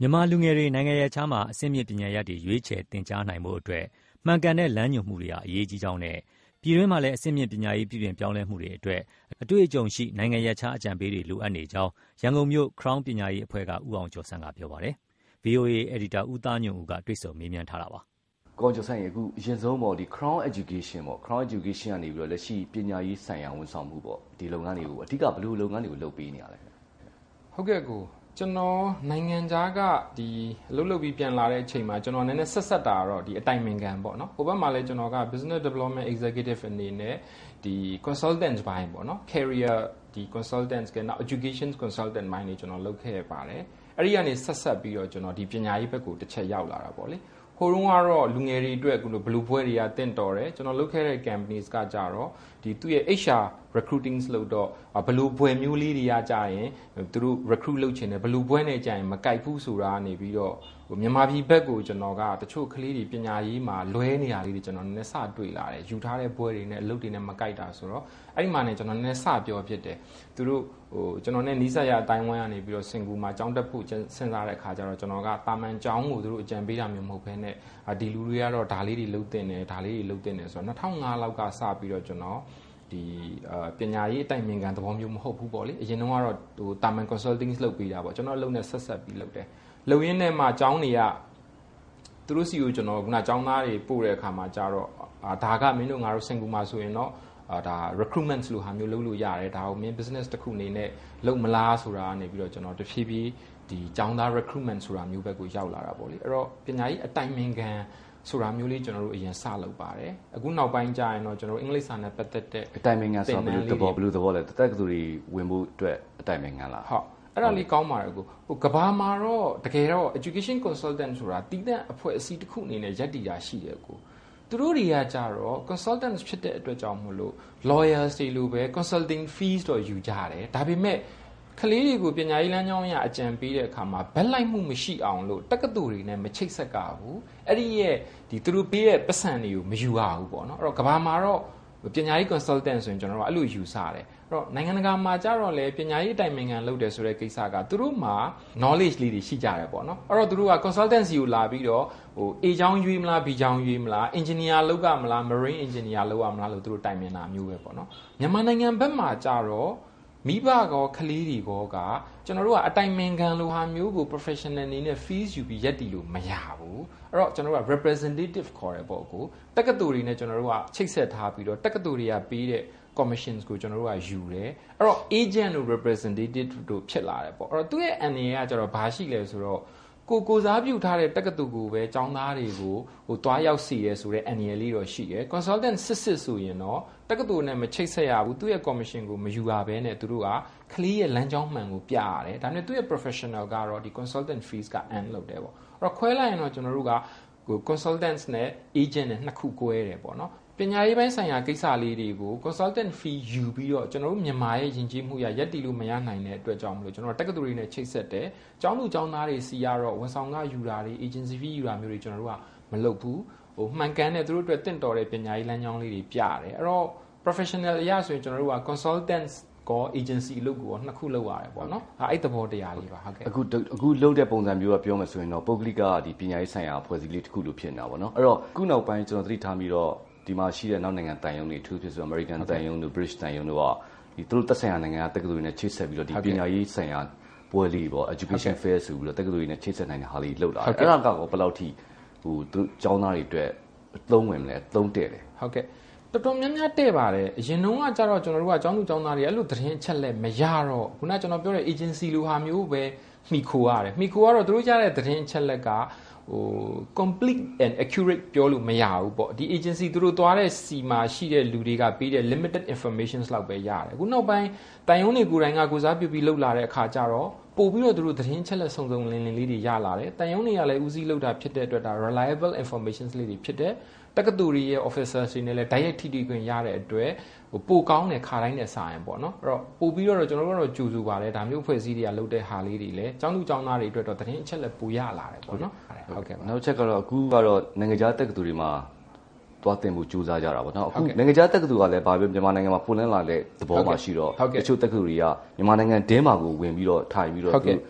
မြန်မာလူငယ်တွေနိုင်ငံရပ်ခြားမှာအဆင့်မြင့်ပညာရပ်တွေရွေးချယ်သင်ကြားနိုင်ဖို့အတွက်မှန်ကန်တဲ့လမ်းညွှန်မှုတွေဟာအရေးကြီးကြောင်းနဲ့ပြည်တွင်းမှာလည်းအဆင့်မြင့်ပညာရေးပြုပြင်ပြောင်းလဲမှုတွေအတွက်အတွေ့အကြုံရှိနိုင်ငံရပ်ခြားအကြံပေးတွေလိုအပ်နေကြောင်းရန်ကုန်မြို့ Crown ပညာရေးအဖွဲ့ကဦးအောင်ကျော်ဆန်းကပြောပါတယ်။ VOA အယ်ဒီတာဦးသားညွန့်ဦးကတွေ့ဆုံမေးမြန်းထားတာပါ။ကိုအောင်ကျော်ဆန်းရေအခုအရင်ဆုံးပေါ့ဒီ Crown Education ပေါ့ Crown Education ကနေပြီးတော့လက်ရှိပညာရေးဆိုင်ရာဝန်ဆောင်မှုပေါ့ဒီလုပ်ငန်းတွေကိုအဓိကဘယ်လိုလုပ်ငန်းတွေကိုလုပ်ပေးနေရလဲ။ဟုတ်ကဲ့ကိုကျွန်တော်နိုင်ငံခြားကဒီအလုပ်လုပ်ပြီးပြန်လာတဲ့အချိန်မှာကျွန်တော်နည်းနည်းဆက်တာတော့ဒီအတိုင်ပင်ခံပေါ့နော်ဟိုဘက်မှာလည်းကျွန်တော်က Business Development Executive အနေနဲ့ဒီ Consultant ဘိုင်းပေါ့နော် Career ဒီ Consultants ကနောက် Education Consultant ဘိုင်းတွေကျွန်တော်လုပ်ခဲ့ပါတယ်အဲ့ဒီကနေဆက်ပြီးတော့ကျွန်တော်ဒီပညာရေးဘက်ကိုတစ်ချက်ရောက်လာတာပေါ့လေဟိုတုန်းကတော့လူငယ်တွေအတွက်ဘလူးဘွဲတွေကတင့်တော်တယ်ကျွန်တော်လုပ်ခဲ့တဲ့ companies ကကြတော့ဒီသူ့ရဲ့ HR recruiting လုပ်တော့ဘလူးဘွဲမျိုးလေးတွေကကြရင်သူတို့ recruit လုပ်ချင်တယ်ဘလူးဘွဲနဲ့ကြရင်မကြိုက်ဘူးဆိုတာနေပြီးတော့မြန်မာပြည်ဘက်ကိုကျွန်တော်ကတချို့ကလေးတွေပညာရေးမှာလွဲနေတာလေးတွေကျွန်တော်နည်းနည်းစတွေ့လာတယ်ယူထားတဲ့ဘွဲတွေနဲ့အလုပ်တွေနဲ့မကြိုက်တာဆိုတော့အဲ့ဒီမှာねကျွန်တော်နည်းနည်းစပြောဖြစ်တယ်သူတို့ကျွန်တော်နဲ့နီးစပ်ရအတိုင်းဝိုင်းကနေပြီးတော့စင်ကူမှာကျောင်းတက်ဖို့စဉ်းစားတဲ့အခါကျတော့ကျွန်တော်ကတာမန်ကျောင်းကိုသူတို့အကြံပေးတာမျိုးမဟုတ်ဘဲနဲ့ဒီလူတွေကတော့ဒါလေးတွေလုပ်တင်တယ်ဒါလေးတွေလုပ်တင်တယ်ဆိုတော့2005လောက်ကစပြီးတော့ကျွန်တော်ဒီပညာရေးအတိုင်ပင်ခံသဘောမျိုးမဟုတ်ဘူးပေါ့လေအရင်တော့ကတော့တာမန် consulting လုပ်ပေးတာပေါ့ကျွန်တော်အလုပ်နဲ့ဆက်ပြီးလုပ်တယ်လုပ်ရင်းနဲ့မှကျောင်းတွေကသူတို့စီကိုကျွန်တော်ခုနကျောင်းသားတွေပို့တဲ့အခါမှာကြတော့ဒါကမင်းတို့ငါတို့စင်ကူမှာဆိုရင်တော့ဒါ recruitment လို့ဟာမျိုးလုပ်လို့ရတယ်ဒါကိုမင်း business တစ်ခုအနေနဲ့လုပ်မလားဆိုတာကနေပြီးတော့ကျွန်တော်တဖြည်းဖြည်းဒီကျောင်းသား recruitment ဆိုတာမျိုးဘက်ကိုရောက်လာတာပေါ့လေအဲ့တော့ပညာရေးအတိုင်ပင်ခံဆိုတာမျိုးလေးကျွန်တော်တို့အရင်စလုပ်ပါတယ်အခုနောက်ပိုင်းကျရင်တော့ကျွန်တော်တို့အင်္ဂလိပ်စာနဲ့ပတ်သက်တဲ့အတိုင်ပင်ခံဆိုတာဘယ်လိုသဘောလဲတက်ကသူတွေဝင်ဖို့အတွက်အတိုင်ပင်ခံလားဟုတ်အဲ့ဒါလေးကောင်းပါတယ်ကိုဟိုကဘာမှာတော့တကယ်တော့ education consultant ဆိုတာတည်တဲ့အဖွဲ့အစည်းတစ်ခုအနေနဲ့ယက်တီတာရှိတယ်ကိုသူတို့တွေကကြတော့ consultants ဖြစ်တဲ့အတွက်ကြောင့်မို့လို့ lawyers တွေလိုပဲ consulting fees တော့ယူကြတယ်ဒါပေမဲ့ကလေးတွေကိုပညာရေးလမ်းကြောင်းအရအကြံပေးတဲ့အခါမှာဘက်လိုက်မှုမရှိအောင်လို့တက္ကသိုလ်တွေနဲ့မချိတ်ဆက်ကဘူးအဲ့ဒီရဲ့ဒီသူတို့ပေးတဲ့ပတ်စံတွေကိုမယူရဘူးပေါ့နော်အဲ့တော့ကဘာမှာတော့ပညာရေး consultant ဆိုရင်ကျွန်တော်တို့အဲ့လိုယူဆတယ်အဲ့တော့နိုင်ငံတကာမှာကြတော့လေပညာရေးအတိုင်ပင်ခံလုပ်တယ်ဆိုတဲ့ကိစ္စကသူတို့မှာ knowledge လေးတွေရှိကြတယ်ပေါ့နော်အဲ့တော့သူတို့က consultancy ကိုလာပြီးတော့ဟို A ချောင်းရွေးမလား B ချောင်းရွေးမလား engineer လုပ်ရမလား marine engineer လုပ်ရမလားလို့သူတို့တိုင်ပင်တာမျိုးပဲပေါ့နော်မြန်မာနိုင်ငံဘက်မှာကြတော့မိဘကောကလေးတွေကကျွန်တော်တို့ကအတိုင်ပင်ခံလိုဟာမျိုးကို professional အနေနဲ့ fees ယူပြီးရက်တီလို့မရဘူးအဲ့တော့ကျွန်တော်တို့က representative ခေါ်တယ်ပေါ့ကိုတက္ကသိုလ်တွေနဲ့ကျွန်တော်တို့ကချိတ်ဆက်ထားပြီးတော့တက္ကသိုလ်တွေကပေးတဲ့ commissions ကိုကျွန်တော်တို့ကယူတယ်အဲ့တော့ agent တို့ representative တို့ဖြစ်လာတယ်ပေါ့အဲ့တော့သူ့ရဲ့ အနေကကျတော့ဘာရှိလဲဆိုတော့ကိုစားပြုထားတဲ့တက္ကသိုလ်ကိုပဲကျောင်းသားတွေကိုဟိုတွားရောက်စီရဲဆိုတဲ့ annual လေးတော့ရှိတယ် consultant စစ်ဆိုရင်တော့တက္ကသိုလ်နဲ့မချိတ်ဆက်ရဘူးသူ့ရဲ့ commission ကိုမယူရဘဲနဲ့သူတို့ကကလေးရဲ့လမ်းကြောင်းမှန်ကိုပြရတယ်ဒါနဲ့သူ့ရဲ့ professional ကတော့ဒီ consultant fees က earn လုပ်တယ်ပေါ့အဲ့တော့ခွဲလိုက်ရင်တော့ကျွန်တော်တို့ကဟို consultants နဲ့ agent နဲ့နှစ်ခု꿰တယ်ပေါ့နော်ပညာရေးပိုင်းဆိုင်ရာကိစ္စလေးတွေကို consultant fee ယူပြီးတော့ကျွန်တော်တို့မြန်မာရဲ့ယဉ်ကျေးမှုရရက်တီလို့မရနိုင်တဲ့အတွက်ကြောင့်မလို့ကျွန်တော်တက္ကသိုလ်တွေနဲ့ချိတ်ဆက်တယ်ကျောင်းသူကျောင်းသားတွေစီရတော့ဝန်ဆောင်ကယူတာတွေ agency fee ယူတာမျိုးတွေကျွန်တော်တို့ကမလုပ်ဘူးဟိုမှန်ကန်တဲ့သူတို့အတွက်တင့်တော်တဲ့ပညာရေးလမ်းကြောင်းလေးတွေပြရတယ်အဲ့တော့ professional အရာဆိုရင်ကျွန်တော်တို့က consultants ကို agency အလုပ်ကိုနှစ်ခုလုပ်ရတယ်ပေါ့နော်အဲ့သဘောတရားလေးပါဟုတ်ကဲ့အခုလုပ်တဲ့ပုံစံမျိုးကပြောမှဆိုရင်တော့ပုဂ္ဂလိကဒီပညာရေးဆိုင်ရာအဖွဲ့အစည်းလေးတစ်ခုလို့ဖြစ်နေတာပေါ့နော်အဲ့တော့ခုနောက်ပိုင်းကျွန်တော်သတိထားပြီးတော့ဒီမှာရှိတဲ့နောက်နိုင်ငံတန်ယုံတွေအထူးဖြစ်ဆို American တန်ယုံတို့ British တန်ယုံတို့ကဒီသူတို့သက်ဆိုင်ရာနိုင်ငံကတက္ကသိုလ်တွေနဲ့ချိတ်ဆက်ပြီးတော့ဒီပညာရေးဆိုင်ရာပွဲလေးပေါ့ education fair ဆိုပြီးတော့တက္ကသိုလ်တွေနဲ့ချိတ်ဆက်နိုင်တဲ့ဟာလေးလှုပ်လာတယ်အဲ့ဒါကတော့ဘယ်လောက်ထိဟိုသူကျောင်းသားတွေအတွက်အသုံးဝင်မလဲအသုံးတဲ့တယ်ဟုတ်ကဲ့တော်တော်များများတဲ့ပါတယ်အရင်တုန်းကကြတော့ကျွန်တော်တို့ကကျောင်းသူကျောင်းသားတွေအဲ့လိုသတင်းအချက်လက်မရတော့ခုနကကျွန်တော်ပြောတဲ့ agency လိုဟာမျိုးပဲမှီခိုရတယ်မှီခိုကတော့သူတို့ကြားတဲ့သတင်းအချက်လက်ကဟို complete and accurate ပြောလို့မရဘူးပေါ့ဒီ agency သူတို့သွားတဲ့စီမှာရှိတဲ့လူတွေကပေးတဲ့ limited information လောက်ပဲရတယ်အခုနောက်ပိုင်းတိုင်ယုံတွေကိုယ်တိုင်ကကိုစားပြုပြီးလောက်လာတဲ့အခါကျတော့ပို့ပြီးတော့သူတို့သတင်းချက်လက်စုံစုံလင်းလင်းလေးတွေရလာတယ်တိုင်ယုံတွေကလည်းဦးစီးလောက်တာဖြစ်တဲ့အတွက်ဒါ reliable information လေးတွေဖြစ်တယ်တက္ကသိုလ်ရဲ့ officers တွေနဲ့လည်း direct ထိတွေ့ခွင့်ရတဲ့အတွက်ဟိုပိုကောင်းတဲ့ခါတိုင်းနဲ့စာရင်ပေါ့နော်အဲ့တော့ပို့ပြီးတော့ကျွန်တော်တို့ကတော့ကြိုဆိုပါတယ်ဒါမျိုးအဖွဲ့အစည်းတွေကလုပ်တဲ့ဟာလေးတွေလည်းကျောင်းသူကျောင်းသားတွေအတွက်တော့သတင်းအချက်လက်ပိုရလာတယ်ပေါ့နော်ဟုတ်ကဲ့နောက်ချက်ကတော့အခုကတော့နိုင်ငံခြားတက္ကသိုလ်တွေမှာသွားတင်ဖို့ကြိုးစားကြတာပေါ့နော်အခုနိုင်ငံခြားတက္ကသိုလ်ကလည်းဗာပဲမြန်မာနိုင်ငံမှာပွင့်လင်းလာတဲ့သဘောမှာရှိတော့တချို့တက္ကသိုလ်တွေကမြန်မာနိုင်ငံဒင်းမှာကိုဝင်ပြီးတော့ထိုင်ပြီးတော့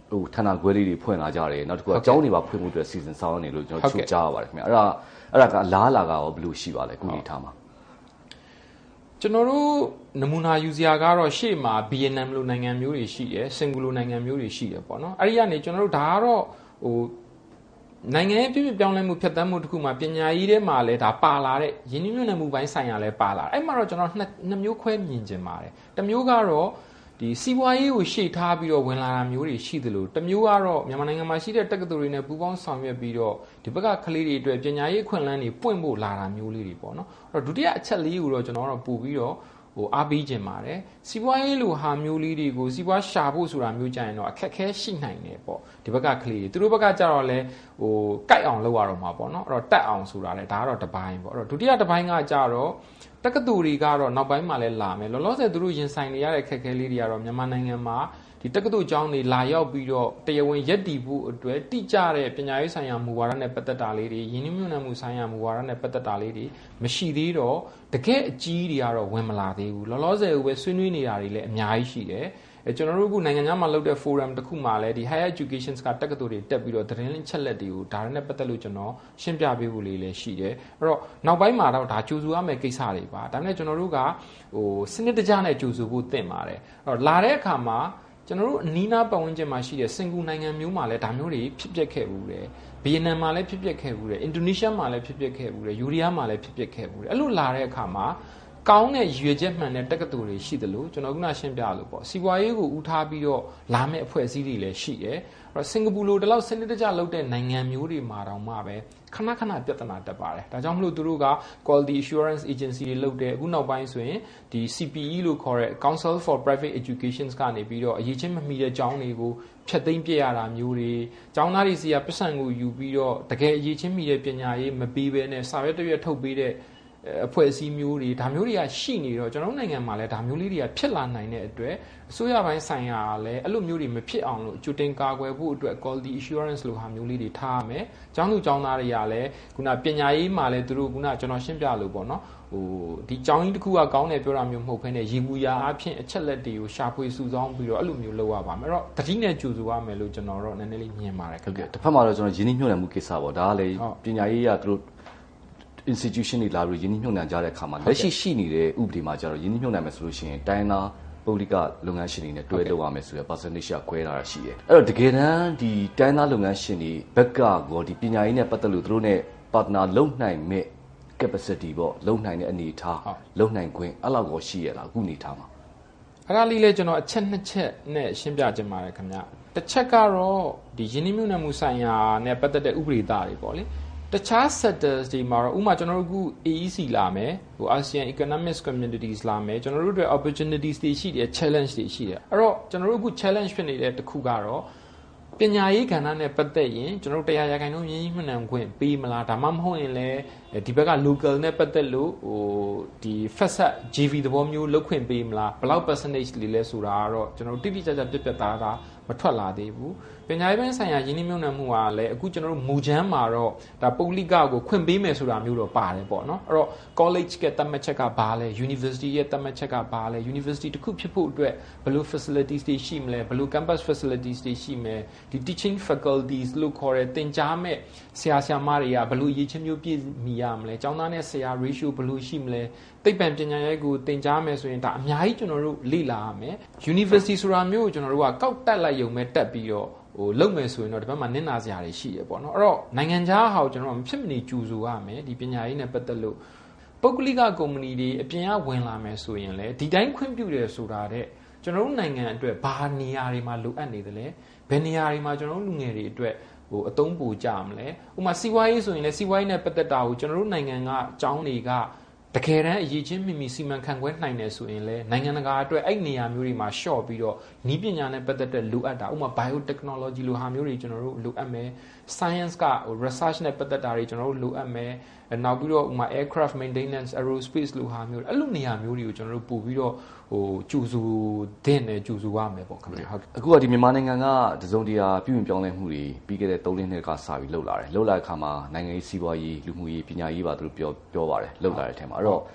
ဌာနခွဲလေးတွေဖွင့်လာကြတယ်နောက်တစ်ခုကအကြောင်းတွေပါဖွင့်မှုအတွက်စီစဉ်ဆောင်နေလို့ကျွန်တော်ချိုးကြားရပါတယ်ခင်ဗျအဲ့ဒါကလားလာကရောဘယ်လိုရှိပါလဲခုနေထားမှာကျွန်တော်တို့နမူနာယူစရာကတော့ရှေ့မှာဗီယက်နမ်လိုနိုင်ငံမျိုးတွေရှိတယ်စင်ကာပူလိုနိုင်ငံမျိုးတွေရှိတယ်ပေါ့နော်အဲ့ဒီကနေကျွန်တော်တို့ဒါကတော့နိုင်ငံရဲ့ပြည့်ပြည့်ပြောင်းလဲမှုဖြတ်သန်းမှုတစ်ခုမှာပညာရေးထဲမှာလည်းဒါပါလာတဲ့ယဉ်ကျေးမှုနဲ့မှုပိုင်းဆိုင်ရာလည်းပါလာအဲ့မှာတော့ကျွန်တော်နှစ်မျိုးခွဲမြင်ကျင်ပါတယ်တစ်မျိုးကတော့ဒီစီးပွားရေးကိုရှေ့ထားပြီးတော့ဝင်လာတာမျိုးတွေရှိသလိုတစ်မျိုးကတော့မြန်မာနိုင်ငံမှာရှိတဲ့တက္ကသိုလ်တွေနဲ့ပူးပေါင်းဆောင်ရွက်ပြီးတော့ဒီဘက်ကကလေးတွေအတွက်ပညာရေးအခွင့်အလမ်းတွေပွင့်ဖို့လာတာမျိုးလေးတွေပေါ့နော်အဲ့တော့ဒုတိယအချက်လေးကိုတော့ကျွန်တော်တို့ပို့ပြီးတော့အားပေးခြင်းပါတယ်စီးပွားရေးလိုဟာမျိုးလေးတွေကိုစီးပွားရှာဖို့ဆိုတာမျိုးကြရင်တော့အခက်ခဲရှိနိုင်တယ်ပေါ့ဒီဘက်ကကလေးတွေသူတို့ဘက်ကကြတော့လဲကြိုက်အောင်လုပ်ရတော့မှာပေါ့နော်အဲ့တော့တက်အောင်ဆိုတာလဲဒါကတော့တစ်ပိုင်းပေါ့အဲ့တော့ဒုတိယတစ်ပိုင်းကကြတော့တက္ကသိုလ်တွေကတော့နောက်ပိုင်းမှာလဲလာမယ်လောလောဆယ်သူတို့ရင်ဆိုင်နေရတဲ့အခက်ခဲလေးတွေကတော့မြန်မာနိုင်ငံမှာဒီတက္ကသိုလ်ကျောင်းတွေလာရောက်ပြီးတော့တရားဝင်ရက်တည်ဖို့အတွက်တိကျတဲ့ပညာရေးဆိုင်ရာမူဝါဒနဲ့ပတ်သက်တာလေးတွေယဉ်ကျေးမှုနဲ့မှုဆိုင်ရာမူဝါဒနဲ့ပတ်သက်တာလေးတွေမရှိသေးတော့တကယ်အကြီးတွေကတော့ဝင်မလာသေးဘူးလောလောဆယ်ကိုပဲဆွေးနွေးနေတာတွေလည်းအများကြီးရှိတယ်ကျွန်တော်တို့ကနိုင်ငံခြားမှာလုပ်တဲ့ forum တစ်ခုမှာလည်းဒီ higher education ကတက္ကသိုလ်တွေတက်ပြီးတော့သတင်းလင်းချက်လက်တွေကိုဒါနဲ့ပတ်သက်လို့ကျွန်တော်ရှင်းပြပေးဖို့လေးလည်းရှိတယ်အဲ့တော့နောက်ပိုင်းမှာတော့ဒါကြိုးဆိုရမယ့်ကိစ္စတွေပါဒါပေမဲ့ကျွန်တော်တို့ကစနစ်တကျနဲ့ကြိုးဆိုဖို့သင့်ပါတယ်အဲ့တော့လာတဲ့အခါမှာကျွန်တော်တို့အနီးနားပတ်ဝန်းကျင်မှာရှိတဲ့စင်ကာပူနိုင်ငံမျိုးမှာလည်းဒါမျိုးတွေဖြစ်ပျက်ခဲ့ဘူးတယ်ဗီယက်နမ်မှာလည်းဖြစ်ပျက်ခဲ့ဘူးတယ်အင်ဒိုနီးရှားမှာလည်းဖြစ်ပျက်ခဲ့ဘူးတယ်ယူရီးယားမှာလည်းဖြစ်ပျက်ခဲ့ဘူးတယ်အဲ့လိုလာတဲ့အခါမှာကောင်းတဲ့ရွေချက်မှန်တဲ့တက္ကသိုလ်တွေရှိတယ်လို့ကျွန်တော်ကရှင်းပြလို့ပေါ့စီးပွားရေးကိုဦးထားပြီးတော့လာမယ့်အဖွဲ့အစည်းတွေလည်းရှိတယ်အဲ့တော့စင်ကာပူလိုတလောက်စနစ်တကျလုပ်တဲ့နိုင်ငံမျိုးတွေမှာတောင်မှပဲခဏခဏပြဿနာတက်ပါတယ်ဒါကြောင့်မလို့သူတို့က quality assurance agency တွေလုပ်တယ်အခုနောက်ပိုင်းဆိုရင်ဒီ CPE လို့ခေါ်တဲ့ Council for Private Education ကနေပြီးတော့အရေးချင်းမမီတဲ့ကျောင်းတွေကိုဖျက်သိမ်းပြရတာမျိုးတွေကျောင်းသားတွေစီကပတ်စံကိုယူပြီးတော့တကယ်အရေးချင်းမီတဲ့ပညာရေးမပေးဘဲနဲ့စာရွက်တရွက်ထုတ်ပေးတဲ့အဖွဲ့အစည်းမျိုးတွေဒါမျိုးတွေကရှိနေတော့ကျွန်တော်နိုင်ငံမှာလည်းဒါမျိုးလေးတွေကဖြစ်လာနိုင်တဲ့အတွက်အစိုးရပိုင်းဆိုင်ရာလည်းအဲ့လိုမျိုးတွေမဖြစ်အောင်လို့ကြိုတင်ကာကွယ်ဖို့အတွက် quality assurance လို့ဟာမျိုးလေးတွေထားရမယ်။ကျောင်းသူကျောင်းသားတွေကလည်းခုနပညာရေးမှာလည်းသူတို့ခုနကျွန်တော်ရှင်းပြလို့ပေါ့နော်ဒီကျောင်းကြီးတစ်ခုကကောင်းတယ်ပြောတာမျိုးမဟုတ်ဘဲနဲ့ရေဘူးရာအဖြစ်အချက်လက်တွေကိုရှာဖွေစုဆောင်းပြီးတော့အဲ့လိုမျိုးလုပ်ရပါမယ်။အဲ့တော့တတိနဲ့ကြိုဆိုရမယ်လို့ကျွန်တော်တို့နည်းနည်းလေးမြင်ပါတယ်ခင်ဗျ။တစ်ဖက်မှာတော့ကျွန်တော်ရင်းနှီးမြှုပ်နှံမှုကိစ္စပေါ့ဒါကလည်းပညာရေးရသူတို့institution တွေလာပြီးရင်းနှီးမြှုပ်နှံကြတဲ့အခါမှာလက်ရှိနေတဲ့ဥပဒေမှာကျတော့ရင်းနှီးမြှုပ်နှံမယ်ဆိုလို့ရှိရင်တိုင်းသားပုဂ္ဂလိကလုပ်ငန်းရှင်တွေနဲ့တွဲလုပ်ရမယ်ဆိုတဲ့ percentage ကခွဲလာတာရှိတယ်။အဲ့တော့တကယ်တမ်းဒီတိုင်းသားလုပ်ငန်းရှင်တွေဘက်ကကောဒီပညာရေးနဲ့ပတ်သက်လို့သူတို့နဲ့ partner လုပ်နိုင်မဲ့ capacity ပေါ့လုပ်နိုင်တဲ့အနေအထားလုပ်နိုင်ခွင့်အဲ့လောက်ကိုရှိရလားအခုအနေထားမှာအဲ့ဒါလေးလဲကျွန်တော်အချက်နှစ်ချက်နဲ့ရှင်းပြခြင်းပါတယ်ခင်ဗျ။တစ်ချက်ကတော့ဒီယင်းနှိမ့်မြုပ်နှံမှုဆိုင်ရာနဲ့ပတ်သက်တဲ့ဥပဒေသားတွေပေါ့လေတခြား sectors တွေမှာတော့ဥပမာကျွန်တော်တို့အခု AEC လာမယ်ASEAN Economic Communities လာမယ်ကျွန်တော်တို့တွေ opportunities တွေရှိတယ် challenge တွေရှိတယ်အဲ့တော့ကျွန်တော်တို့အခု challenge ဖြစ်နေတဲ့တစ်ခုကတော့ပညာရေးကဏ္ဍနဲ့ပတ်သက်ရင်ကျွန်တော်တို့100%ရင်းနှီးမြှုပ်နှံခွင့်ပေးမလားဒါမှမဟုတ်ရင်လည်းဒီဘက်က local နဲ့ပတ်သက်လို့ဒီ FSAT JV သဘောမျိုးလုပ်ခွင့်ပေးမလားဘယ်လောက် percentage လေးလဲဆိုတာကတော့ကျွန်တော်တို့တိတိကျကျပြတ်ပြတ်သားသားမထွက်လာသေးဘူးပညာရေးပိုင်းဆိုင်ရာယင်းနှိမ့်မြုပ်နှံမှုကလည်းအခုကျွန်တော်တို့မူချမ်းမှာတော့ဒါပုဂ္ဂလိကကိုခွင့်ပေးမယ်ဆိုတာမျိုးတော့ပါတယ်ပေါ့နော်အဲ့တော့ college ကတတ်မှတ်ချက်ကဘာလဲ university ရဲ့တတ်မှတ်ချက်ကဘာလဲ university တစ်ခုဖြစ်ဖို့အတွက်ဘယ်လို facilities တွေရှိမလဲဘယ်လို campus facilities တွေရှိမယ်ဒီ teaching faculties လို့ခေါ်တဲ့သင်ကြားမဲ့ဆရာဆရာမတွေကဘယ်လိုရည်ချင်းမျိုးပြည့်မီရမလဲကျောင်းသားနဲ့ဆရာ ratio ဘယ်လိုရှိမလဲသိပ္ပံပညာရေးကိုသင်ကြားမယ်ဆိုရင်ဒါအများကြီးကျွန်တော်တို့လေ့လာရမယ် university ဆိုတာမျိုးကိုကျွန်တော်တို့ကကောက်တက်လိုက်ရုံပဲတက်ပြီးတော့လုပ်မယ်ဆိုရင်တော့ဒီဘက်မှာနင့်နာစရာတွေရှိရပေါ့နော်အဲ့တော့နိုင်ငံခြားဟာကိုကျွန်တော်မဖြစ်မနေကြိုဆိုရမယ်ဒီပညာရေးနဲ့ပတ်သက်လို့ပုဂ္ဂလိကကုမ္ပဏီတွေအပြင်ကဝင်လာမယ်ဆိုရင်လည်းဒီတိုင်းခွင့်ပြုတယ်ဆိုတာတဲ့ကျွန်တော်တို့နိုင်ငံအတွက်ဘာနေရာတွေမှာလိုအပ်နေတယ်လဲဘယ်နေရာတွေမှာကျွန်တော်တို့လူငယ်တွေအတွက်အသုံးပိုကြမလဲဥပမာစီးပွားရေးဆိုရင်လည်းစီးပွားရေးနဲ့ပတ်သက်တာကိုကျွန်တော်တို့နိုင်ငံကအကြောင်းတွေကတကယ်တမ်းအရေးချင်းမိမိစီမံခန့်ခွဲနိုင်တယ်ဆိုရင်လည်းနိုင်ငံတကာအတွက်အဲ့နေရာမျိုးတွေမှာရှော့ပြီးတော့နည်းပညာနဲ့ပတ်သက်တဲ့လိုအပ်တာဥပမာ biotechnology လိုဟာမျိုးတွေကျွန်တော်တို့လိုအပ်မယ် science က research နဲ့ပတ်သက်တာတွေကျွန်တော်တို့လိုအပ်မယ်နောက်ပြီးတော့ဥပမာ aircraft maintenance aerospace လိုဟာမျိုးအဲ့လိုနေရာမျိုးတွေကိုကျွန်တော်တို့ပို့ပြီးတော့ကျူစုတဲ့နဲ့ကျူစုရမယ်ပေါ့ခင်ဗျာဟုတ်အခုကဒီမြန်မာနိုင်ငံကတစုံတရာပြုပြင်ပြောင်းလဲမှုတွေပြီးခဲ့တဲ့3နှစ်ကစပြီးလှုပ်လာတဲ့အခါမှာနိုင်ငံရေးစီးပွားရေးလူမှုရေးပညာရေးပါသူတို့ပြောပါတယ်လှုပ်လာတဲ့အထက်မှာအဲ့တော့ဒီ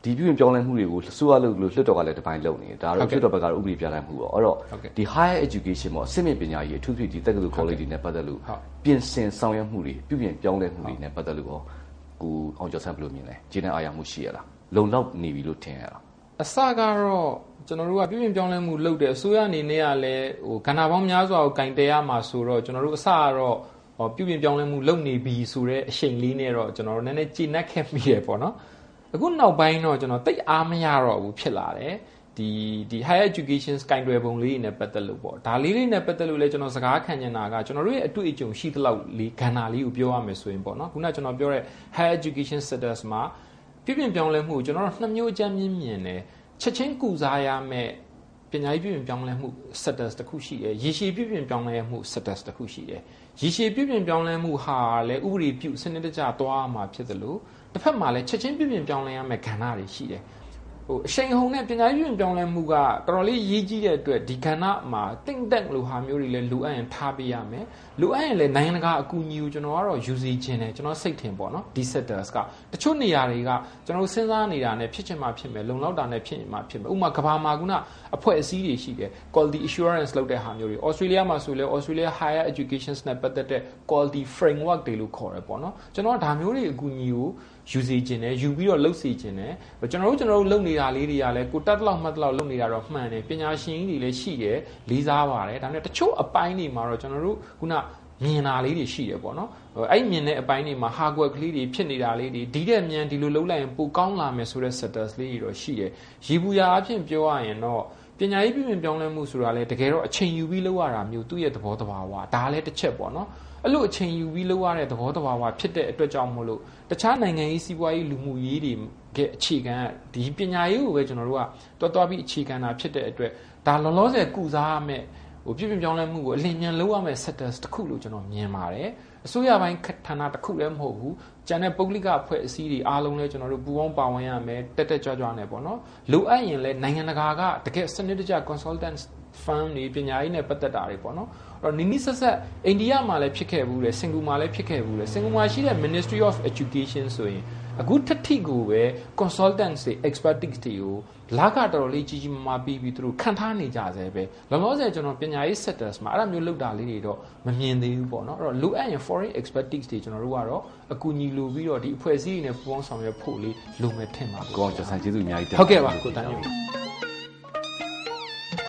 ဒီပြုပြင်ပြောင်းလဲမှုတွေကိုစိုးရလို့လွှတ်တော်ကလည်းတစ်ပိုင်းလုပ်နေတယ်ဒါတော့လွှတ်တော်ဘက်ကဥပဒေပြဋ္ဌာန်းမှုပေါ့အဲ့တော့ဒီ higher education ပေါ့အဆင့်မြင့်ပညာရေးအထူးသဖြင့်ဒီတက္ကသိုလ် college တွေနဲ့ပတ်သက်လို့ပြင်ဆင်ဆောင်ရွက်မှုတွေပြုပြင်ပြောင်းလဲမှုတွေနဲ့ပတ်သက်လို့ကိုအောင်ကျော်ဆန်းဘယ်လိုမြင်လဲဂျင်းနဲ့အားရမှုရှိရလားလုံလောက်နေပြီလို့ထင်ရလားအစကတော့ကျွန်တော်တို့ကပြုပြင်ပြောင်းလဲမှုလုပ်တယ်အစိုးရအနေနဲ့ကလည်းကဏ္ဍပေါင်းများစွာကိုကင်တယ်ရမှာဆိုတော့ကျွန်တော်တို့အစကတော့ပြုပြင်ပြောင်းလဲမှုလုပ်နေပြီဆိုတဲ့အချိန်လေးနဲ့တော့ကျွန်တော်တို့နည်းနည်းကြည်နက်ခဲ့မိတယ်ပေါ့နော်အခုနောက်ပိုင်းတော့ကျွန်တော်တိတ်အားမရတော့ဘူးဖြစ်လာတယ်ဒီ higher education ကင်တွယ်ပုံလေးနဲ့ပတ်သက်လို့ပေါ့ဒါလေးနဲ့ပတ်သက်လို့လည်းကျွန်တော်စကားခံနေတာကကျွန်တော်တို့ရဲ့အတွေ့အကြုံရှိသလောက်လေးကဏ္ဍလေးကိုပြောရမယ်ဆိုရင်ပေါ့နော်ခုနကကျွန်တော်ပြောတဲ့ higher education sectors မှာပြုပြင်ပြောင်းလဲမှုကျွန်တော်တို့နှစ်မျိုးအကြမ်းမြင်တယ်ချက်ချင်းကုစားရမယ်ပညာရေးပြုပြင်ပြောင်းလဲမှု sectors တစ်ခုရှိတယ်ရေရှည်ပြုပြင်ပြောင်းလဲမှု sectors တစ်ခုရှိတယ်ရေရှည်ပြုပြင်ပြောင်းလဲမှုဟာလည်းဥပဒေပြုစနစ်တကျသွားမှာဖြစ်တယ်လို့တစ်ဖက်မှာလည်းချက်ချင်းပြုပြင်ပြောင်းလဲရမယ်ကဏ္ဍတွေရှိတယ်အရှိန်ဟုန်နဲ့ပညာရေးပြုပြင်ပြောင်းလဲမှုကတော်တော်လေးရေးကြီးတဲ့အတွက်ဒီကဏ္ဍမှာthink tank လိုဟာမျိုးတွေလည်းလိုအပ်ရင်ထားပေးရမယ်လိုအပ်ရင်လည်းနိုင်ငံတကာအကူအညီကိုကျွန်တော်ကတော့ယူစီခြင်းတယ်ကျွန်တော်စိတ်ထင်ပေါ့နော်ဒီ sectors ကတချို့နေရာတွေကကျွန်တော်စဉ်းစားနေတာနဲ့ဖြစ်ချင်မှဖြစ်မယ်လုံလောက်တာနဲ့ဖြစ်မှဖြစ်မယ်ဥပမာကဘာမှာခုနအဖွဲ့အစည်းတွေရှိတယ် quality assurance လုပ်တဲ့ဟာမျိုးတွေ Australia မှာဆိုလဲ Australia higher education နဲ့ပတ်သက်တဲ့ quality framework တွေလို့ခေါ်တယ်ပေါ့နော်ကျွန်တော်ဒါမျိုးတွေအကူအညီကိုယူစီခြင်းတယ်ယူပြီးတော့လှုပ်စီခြင်းတယ်ကျွန်တော်တို့လုပ်နေတာလေးတွေကလည်းကိုတက်လောက်မှတ်လောက်လုပ်နေတာတော့မှန်တယ်ပညာရှင်ကြီးတွေလည်းရှိတယ်လေးစားပါတယ်ဒါပေမဲ့တချို့အပိုင်းတွေမှာတော့ကျွန်တော်တို့ခုနမြင်တာလေးတွေရှိတယ်ပေါ့နော်အဲ့မြင်တဲ့အပိုင်းတွေမှာဟာကွက်ကလေးတွေဖြစ်နေတာလေးတွေဒီတဲ့မြန်ဒီလိုလုပ်လိုက်ရင်ပိုကောင်းလာမယ်ဆိုတဲ့ sectors လေးတွေတော့ရှိတယ်ရေဘူးရာအဖြစ်ပြောရရင်တော့ပညာရေးပြုပြင်ပြောင်းလဲမှုဆိုတာလည်းတကယ်တော့အချိန်ယူပြီးလုပ်ရတာမျိုးသူ့ရဲ့သဘောတဘာဝဒါလည်းတစ်ချက်ပေါ့နော်အဲ့လိုအချိန်ယူပြီးလုပ်ရတဲ့သဘောတဘာဝဖြစ်တဲ့အတွက်ကြောင့်မို့လို့တခြားနိုင်ငံရေးစီးပွားရေးလူမှုရေးတွေရဲ့အခြေခံဒီပညာရေးကိုပဲကျွန်တော်တို့ကတွားပြီးအခြေခံတာဖြစ်တဲ့အတွက်ဒါလောလောဆယ်ကုစားရမယ်ပြုပြင်ပြောင်းလဲမှုကိုအလင်းမြန်လုပ်ရမယ် sectors တစ်ခုလို့ကျွန်တော်မြင်ပါတယ်အစိုးရပိုင်းဌာနတစ်ခုလည်းမဟုတ်ဘူးကျန်တဲ့ပုဂ္ဂလိကအဖွဲ့အစည်းတွေအားလုံးလည်းကျွန်တော်တို့ပူးပေါင်းပါဝင်ရမယ်တက်ကြွနဲ့ပေါ့နော်လိုအပ်ရင်လည်းနိုင်ငံတကာကတကယ်စနစ်တကျ consultant firm တွေပညာရေးနဲ့ပတ်သက်တာတွေပေါ့နော်အဲ့တော့နီနီဆက်ဆက်အိန္ဒိယမှာလည်းဖြစ်ခဲ့ဘူးတယ်စင်ကာပူမှာလည်းဖြစ်ခဲ့ဘူးတယ်စင်ကာပူမှာရှိတဲ့ Ministry of Education ဆိုရင်အခုထက်ထိကိုပဲ consultants တွေ expertise တွေကိုလာကတော်တော်လေးကြီးကြီးမားမားပြီးသူတို့ခံထားနေကြဆဲပဲလောလောဆယ်ကျွန်တော်ပညာရေး sectors မှာအဲ့လိုမျိုးလုပ်တာလေးတွေတော့မမြင်သေးဘူးပေါ့နော်အဲ့တော့လိုအပ်ရင် foreign expertise တွေကျွန်တော်တို့ကတော့အကူအညီလိုပြီးတော့ဒီအဖွဲ့အစည်းတွေနဲ့ပူးပေါင်းဆောင်ရွက်ဖို့လေးလိုမယ်ထင်ပါဘူးကိုအောင်ကျော်ဆန်းကျေးဇူးအများကြီးတင်ပါတယ်ဟုတ်ကဲ့ပါကိုတန်းညွန့်